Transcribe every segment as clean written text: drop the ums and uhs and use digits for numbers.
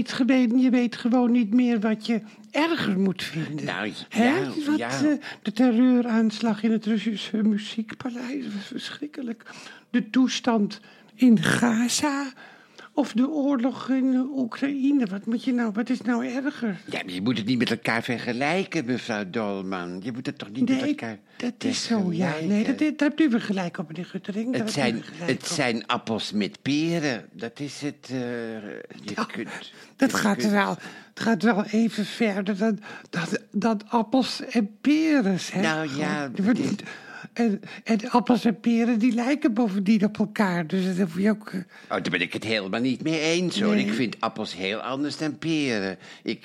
je weet gewoon niet meer wat je erger moet vinden. Nou, De terreuraanslag in het Russische muziekpaleis was verschrikkelijk. De toestand in Gaza of de oorlog in Oekraïne. Wat is nou erger? Ja, maar je moet het niet met elkaar vergelijken, mevrouw Dolman. Je moet het toch niet met elkaar dat is zo, ja. Nee, daar hebt u weer gelijk op, meneer Guttering. Het zijn appels met peren. Dat is het. Het gaat wel even verder dan appels en peren, zeg. Nou ja... En appels en peren, die lijken bovendien op elkaar. Dus dat hoef je ook... daar ben ik het helemaal niet mee eens, hoor. Nee. Ik vind appels heel anders dan peren.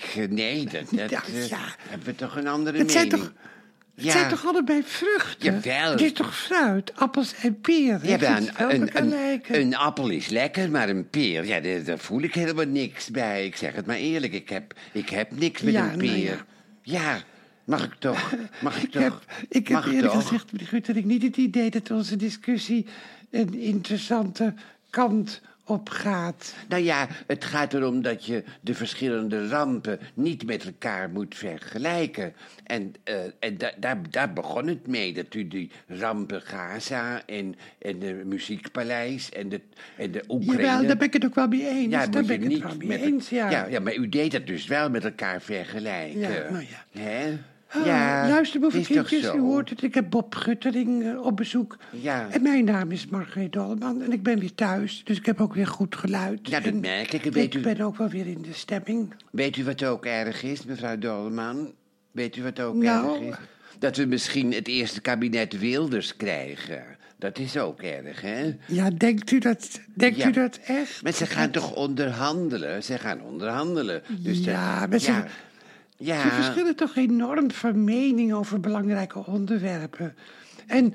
Hebben we toch een andere mening. Het zijn toch allebei vruchten? Jawel. Het is toch fruit, appels en peren? Ja, een appel is lekker, maar een peer, daar voel ik helemaal niks bij. Ik zeg het maar eerlijk, ik heb niks met een peer. Ja. Mag ik toch? Ik heb eerlijk gezegd, meneer Guttering, niet het idee dat onze discussie een interessante kant op gaat. Nou ja, het gaat erom dat je de verschillende rampen niet met elkaar moet vergelijken. En daar begon het mee, dat u die rampen Gaza en de muziekpaleis en de Oekraïne... Jawel, daar ben ik het ook wel mee eens. Ja, daar ben ik het wel mee eens, ja. Ja, maar u deed dat dus wel met elkaar vergelijken. Ja, nou ja. Hè? Luister, boevenkindjes, u hoort het. Ik heb Bob Guttering op bezoek. Ja. En mijn naam is Margreet Dolman en ik ben weer thuis. Dus ik heb ook weer goed geluid. Ja, dat merk ik. Ik ben ook wel weer in de stemming. Weet u wat ook erg is, mevrouw Dolman? Weet u wat ook erg is? Dat we misschien het eerste kabinet Wilders krijgen. Dat is ook erg, hè? Ja, denkt u dat echt? Maar ze gaan toch onderhandelen? Ze gaan onderhandelen. Dus ze verschillen toch enorm van mening over belangrijke onderwerpen. En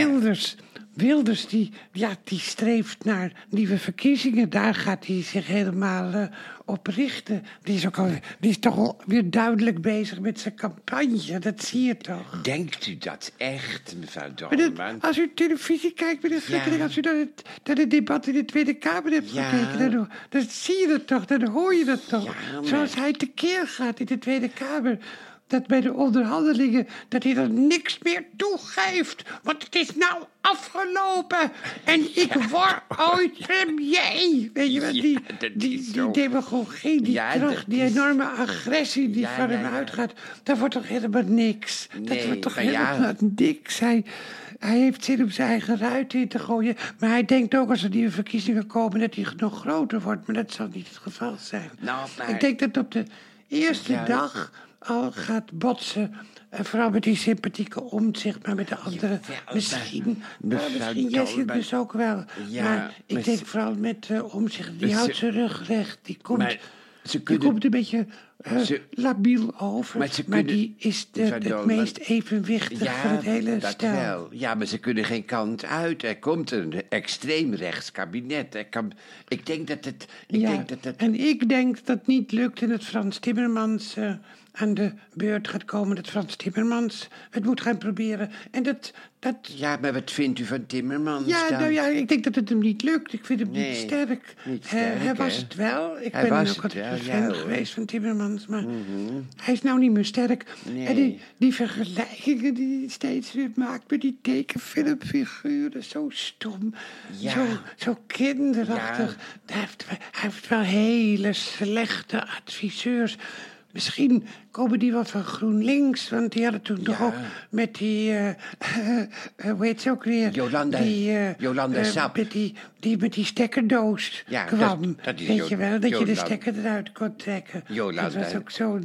Wilders die streeft naar nieuwe verkiezingen. Daar gaat hij zich helemaal op richten. Die is toch alweer duidelijk bezig met zijn campagne. Dat zie je toch? Denkt u dat echt, mevrouw Dolman? Als u televisie kijkt, meneer Guttering, als u naar het debat in de Tweede Kamer hebt gekeken, dan zie je dat toch, dan hoor je dat toch. Ja, zoals hij tekeer gaat in de Tweede Kamer. Dat bij de onderhandelingen, dat hij er niks meer toegeeft. Want het is nou afgelopen. En ik word ooit premier. Weet je wat, die demagogie, die enorme agressie die van hem uitgaat. Dat wordt toch helemaal niks. Dat wordt toch helemaal niks. Hij heeft zin om zijn eigen ruit in te gooien. Maar hij denkt ook als er nieuwe verkiezingen komen dat hij nog groter wordt. Maar dat zal niet het geval zijn. Ik denk dat op de eerste dag al gaat botsen. Vooral met die sympathieke Omtzigt, maar met de andere misschien Jessie dus ook wel. Ja, maar ik denk vooral met Omtzigt, die houdt zijn rug recht. Die komt een beetje labiel over, maar die is het meest evenwichtig van het hele stel. Wel. Ja, maar ze kunnen geen kant uit. Er komt een extreem rechts kabinet. Ik denk dat het... En ik denk dat het niet lukt en dat Frans Timmermans aan de beurt gaat komen. Dat Frans Timmermans het moet gaan proberen. En dat... Ja, maar wat vindt u van Timmermans dan? Nou ja, ik denk dat het hem niet lukt. Ik vind hem niet sterk. Hij was het wel. Ik ben ook altijd een fan geweest van Timmermans. Maar hij is nou niet meer sterk. Nee. En die vergelijkingen die hij steeds weer maakt met die tekenfilmfiguren. Zo stom. Zo kinderachtig. Ja. Hij heeft wel hele slechte adviseurs. Misschien komen die wat van GroenLinks, want die hadden toen toch ook met die, hoe heet ze ook weer? Jolanda Sap. Die met die stekkerdoos kwam. Dat weet je wel, dat je de stekker eruit kon trekken. Jolanda. Dat was ook zo'n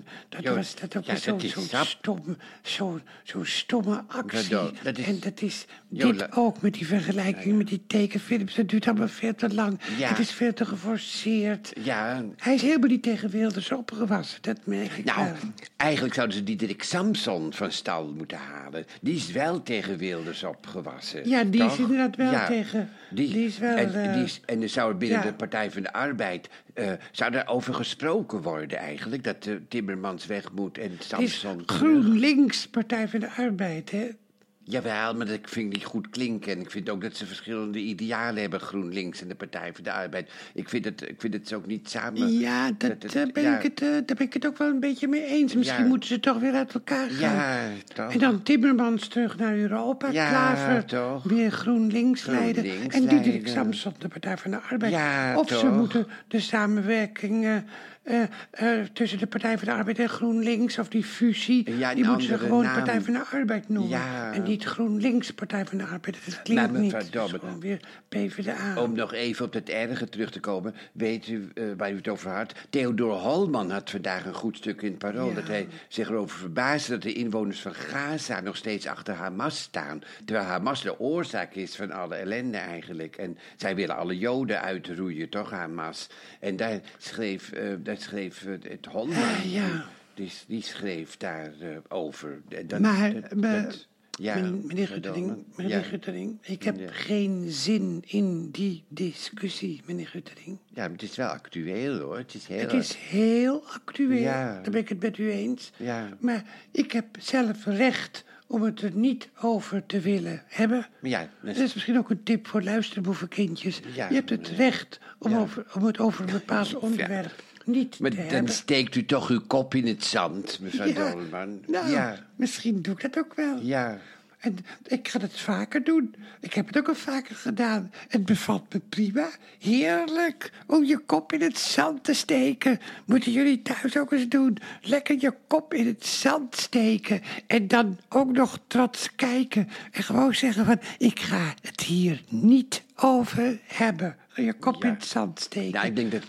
stomme actie. En dat is dit ook met die vergelijking met die tekenfilms. Dat duurt allemaal veel te lang. Ja. Het is veel te geforceerd. Ja. Hij is helemaal niet tegen Wilders opgewassen, dat merk ik wel. Eigenlijk zouden ze Diederik Samson van stal moeten halen. Die is wel tegen Wilders opgewassen. Ja, die is inderdaad wel tegen... Die is wel... En er zou binnen de Partij van de Arbeid... zou er over gesproken worden eigenlijk... dat Timmermans weg moet en Samson... GroenLinks, Partij van de Arbeid, hè? Jawel, maar dat vind ik niet goed klinken. En ik vind ook dat ze verschillende idealen hebben, GroenLinks en de Partij voor de Arbeid. Ik vind het ook niet samen... Ja, daar ben ik het ook wel een beetje mee eens. Misschien moeten ze toch weer uit elkaar gaan. Ja, toch. En dan Timmermans terug naar Europa. Ja, Klaver toch. weer GroenLinks leiden. En Diederik Samson, de Partij van de Arbeid. Ja, of toch. ze moeten de samenwerking tussen de Partij van de Arbeid en GroenLinks... of die fusie, Ja, die moeten ze gewoon naam. Partij van de Arbeid noemen. Ja. En niet GroenLinks Partij van de Arbeid. Dat klinkt Maar niet. mevrouw Het is Dobbe, gewoon weer PvdA. om nog even op het erge terug te komen, weet u waar u het over had? Theodor Holman had vandaag een goed stuk in het Parool... Ja. dat hij zich erover verbaasde dat de inwoners van Gaza nog steeds achter Hamas staan. Terwijl Hamas de oorzaak is van alle ellende eigenlijk. En zij willen alle Joden uitroeien, toch, Hamas? En daar schreef het Holman... ja. Die schreef daarover. over. Meneer Guttering, ik heb geen zin in die discussie, meneer Guttering. Ja, maar het is wel actueel, hoor. Het is heel actueel, Ja. daar ben ik het met u eens. Ja. Maar ik heb zelf recht om het er niet over te willen hebben. Ja, Dat is misschien ook een tip voor luisterboevenkindjes. Ja, je hebt het recht om het over een bepaald onderwerp niet te Maar dan hebben. steekt u toch uw kop in het zand, mevrouw Dolman. Nou, misschien doe ik dat ook wel. Ja. En ik ga het vaker doen. Ik heb het ook al vaker gedaan. Het bevalt me prima. Heerlijk om je kop in het zand te steken. Moeten jullie thuis ook eens doen. Lekker je kop in het zand steken. En dan ook nog trots kijken. En gewoon zeggen van, ik ga het hier niet over hebben. Je kop in het zand steken. Ja, ik denk dat...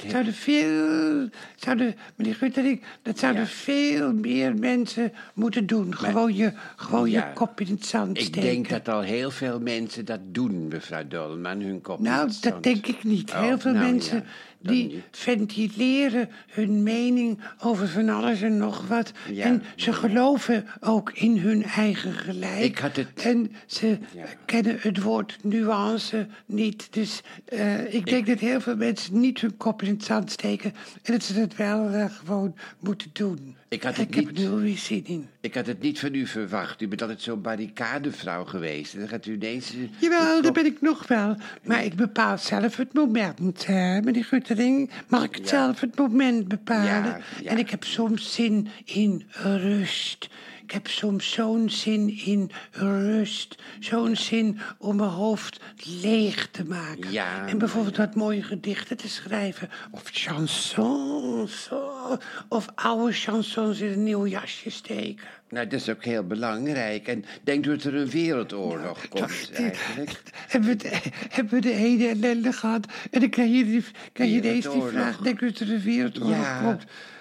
Meneer Guttering, dat zouden veel meer mensen moeten doen. Gewoon je kop in het zand steken. Ik denk dat al heel veel mensen dat doen, mevrouw Dolman, hun kop in het Nou, zand. dat denk ik niet. Oh, Heel veel nou mensen ja, dan die niet. ventileren hun mening over van alles en nog wat. Ja, en ze geloven ook in hun eigen gelijk. Ik had het- En ze kennen het woord nuance niet. Dus ik denk dat heel veel mensen niet hun kop in het zand steken. En dat ze het wel gewoon moeten doen. Ik had En het ik heb niet. er heel veel zin in. Ik had het niet van u verwacht. U bent altijd zo'n barricadevrouw geweest. En dan gaat u ineens... Jawel, dat ben ik nog wel. Maar ik bepaal zelf het moment, hè, meneer Guttering. Mag ik zelf het moment bepalen? Ja. En ik heb soms zin in rust. Ik heb soms zo'n zin in rust. Zo'n zin om mijn hoofd leeg te maken. Ja, En bijvoorbeeld wat mooie gedichten te schrijven. Of chansons. Of oude chansons in een nieuw jasje steken. Nou, dat is ook heel belangrijk. En denkt u dat er een wereldoorlog komt, eigenlijk? Hebben we de hele ellende gehad. En dan krijg je ineens die Wereldoorlog. vraag. Denk je dat er een wereldoorlog Ja. komt?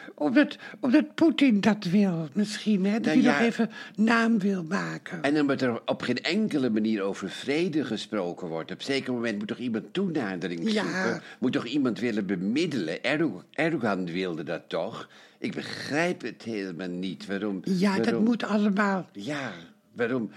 Omdat Poetin dat wil, misschien. Hè? Dat Nou hij ja. nog even naam wil maken. En omdat er op geen enkele manier over vrede gesproken wordt. Op een zeker moment moet toch iemand toenadering Ja. zoeken? Moet toch iemand willen bemiddelen? Erdogan wilde dat toch? Ik begrijp het helemaal niet. Waarom? Dat moet allemaal. Ja, waarom?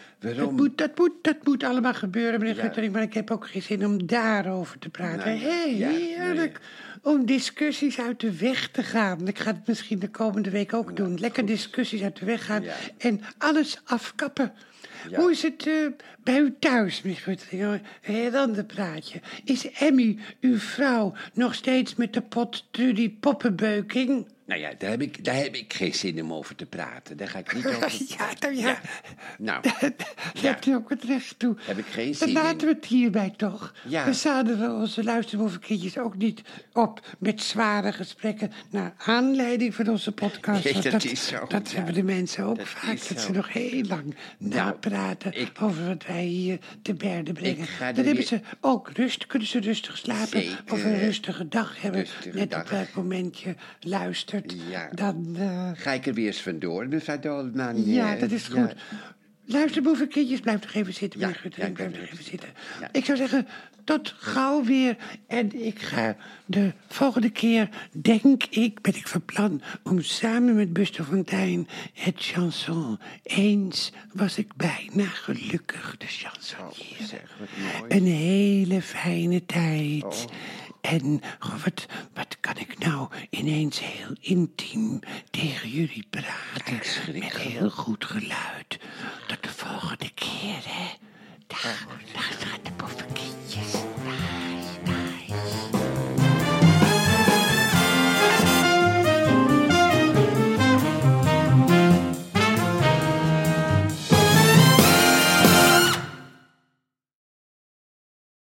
Dat moet allemaal gebeuren, meneer Ja. Guttering. Maar ik heb ook geen zin om daarover te praten. Nee, ja, Heerlijk. Om discussies uit de weg te gaan. Ik ga het misschien de komende week ook doen. Lekker discussies uit de weg gaan. Ja. En alles afkappen. Ja. Hoe is het bij u thuis, meneer Guttering? Een heel ander praatje. Is Emmy, uw vrouw, nog steeds met de pot Trudy poppenbeuking? Nou ja, daar heb ik geen zin om over te praten. Daar ga ik niet over... Ja. Nou, Daar hebt u ook het recht toe. Heb ik geen Dan zin laten in. we het hierbij toch. Ja. We zadelen onze luisterboevenkindjes ook niet op met zware gesprekken naar aanleiding van onze podcast. Nee, Want dat is zo, Dat ja. hebben de mensen ook Dat vaak. is Dat zo. ze nog heel lang napraten over wat wij hier te berde brengen. ga er Dan hebben weer- ze ook rust. Kunnen ze rustig slapen Zeker. of een rustige dag hebben. Rustige Net dag. op welk moment je luistert. Ja. Dan... Ga ik er weer eens vandoor, mevrouw Dolman? Ja, dat is goed. Luisterboevenkindjes, blijf nog even zitten, Ja, meneer Guttering. ja, ik Blijf blijf nog even even zitten. Ja. Ik zou zeggen, tot gauw weer. En ik ga de volgende keer, ben ik van plan om samen met Buster Fontijn het chanson Eens was ik bijna gelukkig, de chansonnier. Zeg, wat mooi. Een hele fijne tijd. Oh. En wat kan ik nou ineens heel intiem tegen jullie praten? Met heel goed geluid. Tot de volgende volgende keer, hè. Dag.